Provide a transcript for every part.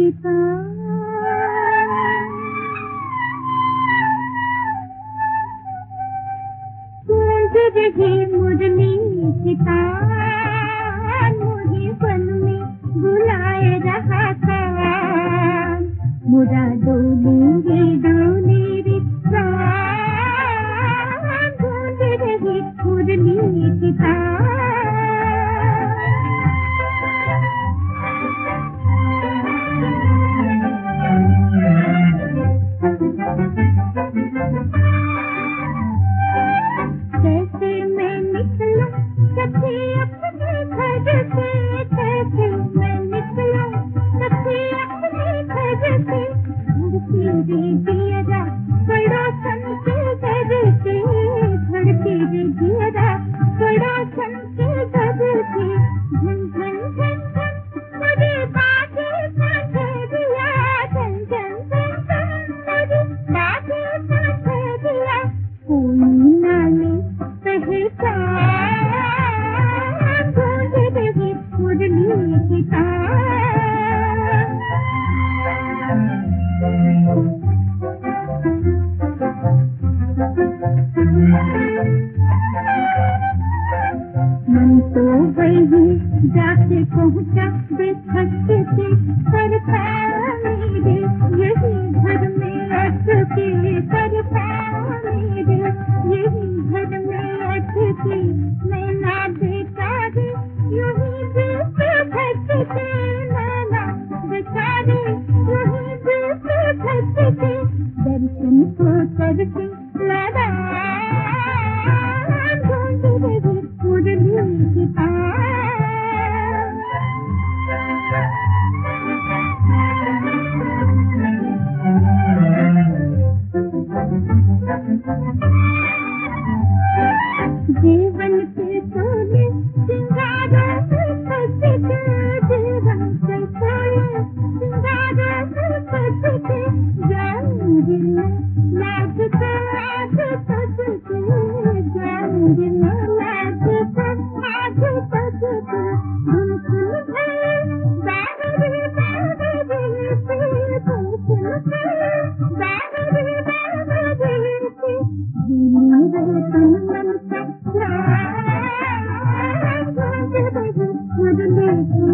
गीता गूंज रही मुरली की तान मुझे बन में बुलाए रहा था मुरा डोली रे प्राण गूंज रही मुरली की कैसे मैं निकलूं सखी अपने घर से कैसे मैं निकलूं सखी अपने घर से धड़की रे दियरा पड़ोसन के घर से धड़की रे दियरा पड़ोसन के घर से झन झन झन झन मुझे बाजे साथे दिया झन झन झन झन मुझे बाजे साथे दिया कोई ना ले पहचान गूंज रही मुरली की तान मन तो वही जाके पहुंचा बेखटे से पर मेरे यही घर में अटके पर मेरे यही घर में अटके मैं ना बेचारे यूं ही दिल से भटके नैना बेचारे यूं ही दिल से भटके दर्शन को करके लड़ा गूंज रही मुरली की तान जीवन के सोने सिंगारों से सजके जीवन के सोने सिंगारों से सजके जाऊंगी मैं लाज को आज सजके जाऊंगी मैं लाज को आज सजके धुनकुल भरे बाहरी बाहरी से धुनकुल भरे बाहरी बाहरी से मेरे तन मन का प्राण गूंज रही मुरली की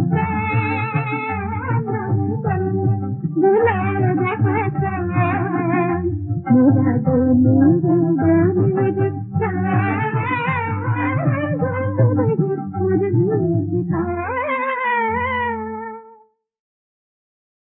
तान बुला रहा था मेरा डोली रे